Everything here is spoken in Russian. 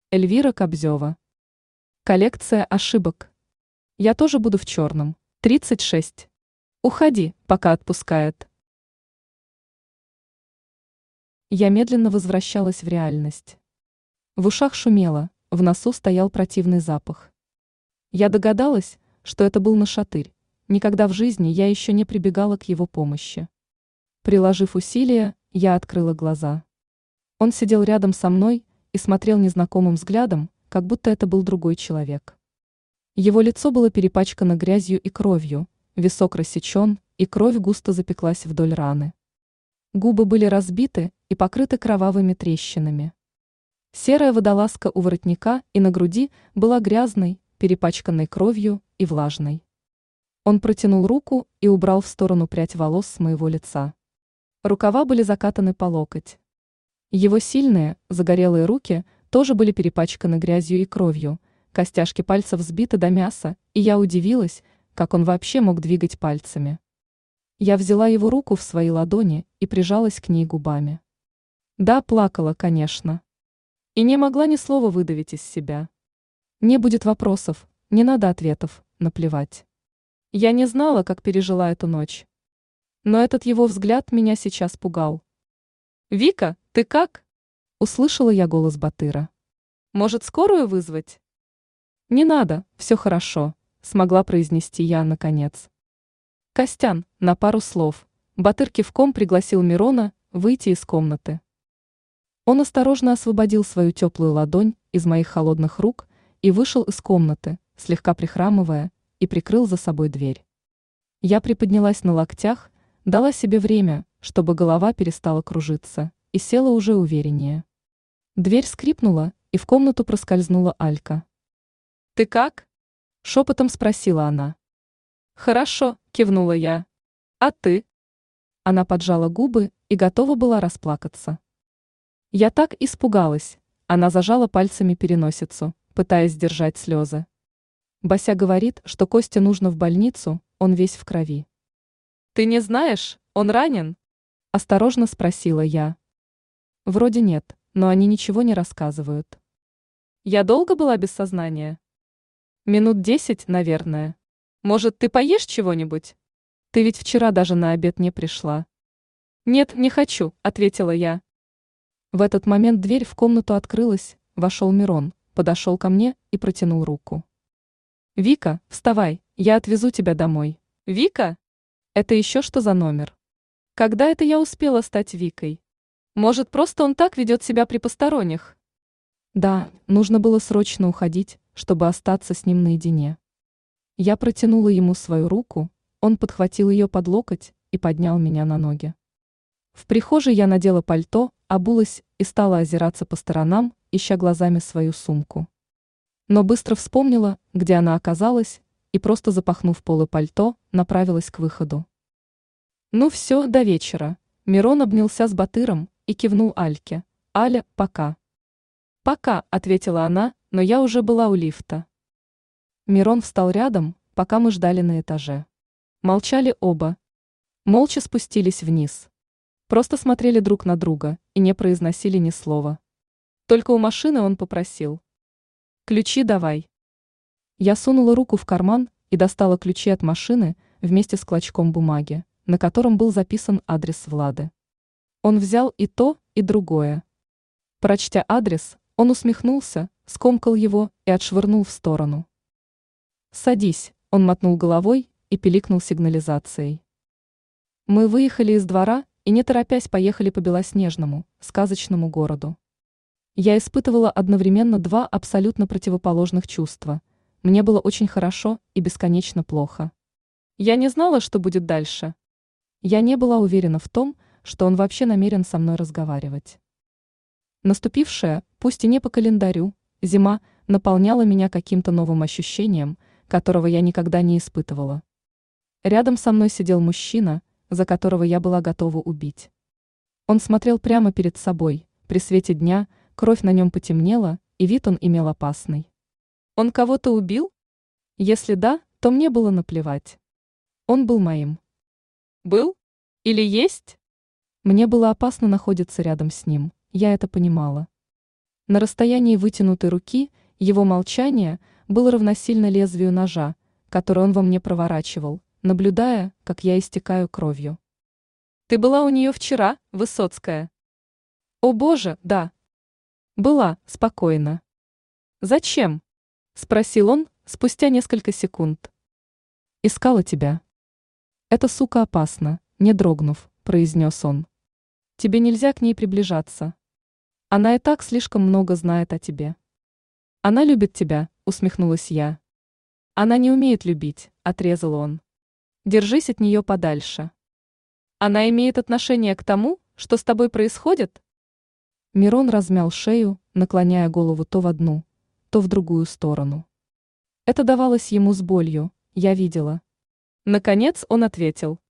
Эльвира Кобзева. Коллекция ошибок. Я тоже буду в черном. 36. Уходи, пока отпускает. Я медленно возвращалась в реальность. В ушах шумело, в носу стоял противный запах. Я догадалась, что это был нашатырь. Никогда в жизни я еще не прибегала к его помощи. Приложив усилия, я открыла глаза. Он сидел рядом со мной и смотрел незнакомым взглядом, как будто это был другой человек. Его лицо было перепачкано грязью и кровью, висок рассечен, и кровь густо запеклась вдоль раны. Губы были разбиты и покрыты кровавыми трещинами. Серая водолазка у воротника и на груди была грязной, перепачканной кровью и влажной. Он протянул руку и убрал в сторону прядь волос с моего лица. Рукава были закатаны по локоть. Его сильные, загорелые руки тоже были перепачканы грязью и кровью, костяшки пальцев сбиты до мяса, и я удивилась, как он вообще мог двигать пальцами. Я взяла его руку в свои ладони и прижалась к ней губами. Да, плакала, конечно. И не могла ни слова выдавить из себя. Не будет вопросов, не надо ответов, наплевать. Я не знала, как пережила эту ночь. Но этот его взгляд меня сейчас пугал. «Вика, ты как?» – услышала я голос Батыра. «Может, скорую вызвать?» «Не надо, все хорошо», – смогла произнести я наконец. «Костян, на пару слов», – Батыр кивком пригласил Мирона выйти из комнаты. Он осторожно освободил свою теплую ладонь из моих холодных рук и вышел из комнаты, слегка прихрамывая, и прикрыл за собой дверь. Я приподнялась на локтях, дала себе время, чтобы голова перестала кружиться, и села уже увереннее. Дверь скрипнула, и в комнату проскользнула Алька. «Ты как?» – шепотом спросила она. «Хорошо», – кивнула я. «А ты?» Она поджала губы и готова была расплакаться. Я так испугалась. Она зажала пальцами переносицу, пытаясь сдержать слезы. Бася говорит, что Косте нужно в больницу, он весь в крови. «Ты не знаешь, он ранен?» – осторожно спросила я. Вроде нет, но они ничего не рассказывают. Я долго была без сознания? Минут 10, наверное. Может, ты поешь чего-нибудь? Ты ведь вчера даже на обед не пришла. Нет, не хочу, ответила я. В этот момент дверь в комнату открылась, вошел Мирон, подошел ко мне и протянул руку. «Вика, вставай, я отвезу тебя домой». «Вика? Это еще что за номер? Когда это я успела стать Викой? Может, просто он так ведет себя при посторонних?» Да, нужно было срочно уходить, чтобы остаться с ним наедине. Я протянула ему свою руку, он подхватил ее под локоть и поднял меня на ноги. В прихожей я надела пальто, обулась и стала озираться по сторонам, ища глазами свою сумку. Но быстро вспомнила, где она оказалась, и просто запахнув полы пальто, направилась к выходу. Ну все, до вечера. Мирон обнялся с Батыром и кивнул Альке. «Аля, пока». «Пока», — ответила она, но я уже была у лифта. Мирон встал рядом, пока мы ждали на этаже. Молчали оба. Молча спустились вниз. Просто смотрели друг на друга и не произносили ни слова. Только у машины он попросил: «Ключи давай». Я сунула руку в карман и достала ключи от машины вместе с клочком бумаги, на котором был записан адрес Влады. Он взял и то, и другое. Прочтя адрес, он усмехнулся, скомкал его и отшвырнул в сторону. «Садись», – он мотнул головой и пиликнул сигнализацией. Мы выехали из двора и, не торопясь, поехали по белоснежному, сказочному городу. Я испытывала одновременно два абсолютно противоположных чувства. Мне было очень хорошо и бесконечно плохо. Я не знала, что будет дальше. Я не была уверена в том, что он вообще намерен со мной разговаривать. Наступившая, пусть и не по календарю, зима наполняла меня каким-то новым ощущением, которого я никогда не испытывала. Рядом со мной сидел мужчина, за которого я была готова убить. Он смотрел прямо перед собой, при свете дня, кровь на нем потемнела, и вид он имел опасный. Он кого-то убил? Если да, то мне было наплевать. Он был моим. Был? Или есть? Мне было опасно находиться рядом с ним, я это понимала. На расстоянии вытянутой руки его молчание было равносильно лезвию ножа, который он во мне проворачивал, наблюдая, как я истекаю кровью. «Ты была у нее вчера, Высоцкая?» «О боже, да». «Была, спокойно». «Зачем?» – спросил он спустя несколько секунд. «Искала тебя». «Эта сука опасна», не дрогнув, произнес он. «Тебе нельзя к ней приближаться. Она и так слишком много знает о тебе». «Она любит тебя», усмехнулась я. «Она не умеет любить», отрезал он. «Держись от нее подальше». «Она имеет отношение к тому, что с тобой происходит?» Мирон размял шею, наклоняя голову то в одну, то в другую сторону. Это давалось ему с болью, я видела. Наконец он ответил.